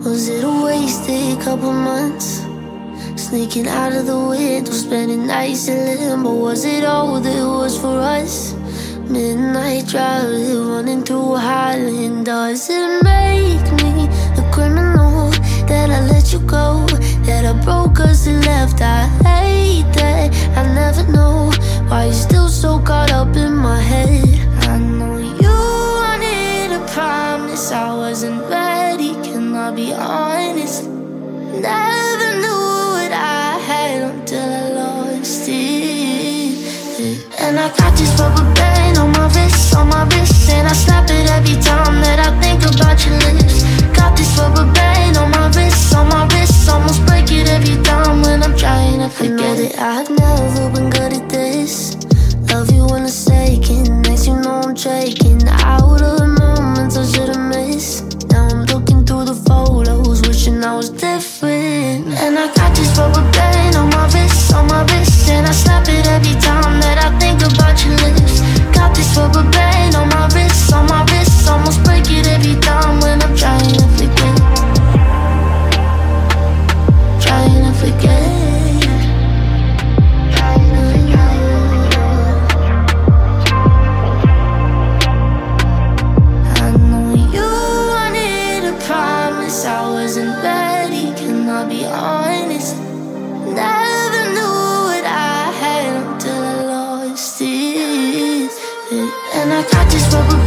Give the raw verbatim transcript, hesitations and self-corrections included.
Was it a wasted couple months? Sneaking out of the window, spending nights in limbo. Was it all there was for us? Midnight driving, running through Highland. Does it make me a criminal that I let you go? That I broke cause it left? I hate that I never know why you're still so caught up in my head. I know you wanted a promise, I wasn't ready, can I be honest? Never knew what I had until I lost it. And I got this rubber band on my wrist, on my wrist, and I snap it every time that I think about your lips. Got this rubber band on my wrist, on my wrist, almost break it every time when I'm trying to forget. I know that I've never been good at this. Love you in a second, next you know I'm shaking. Out of the moments I should've missed. Now I'm looking through the photos, wishing I was different. And I got this rubber band on my wrist, on my wrist, and I snap it every time that I think about your lips. Got this rubber band on my wrist, on my wrist, almost break it every time when I'm trying to forget. Trying to forget. Trying to forget. I know you wanted a promise, I wasn't ready, can I be honest? Never knew what I had until I lost it. And I got this rubber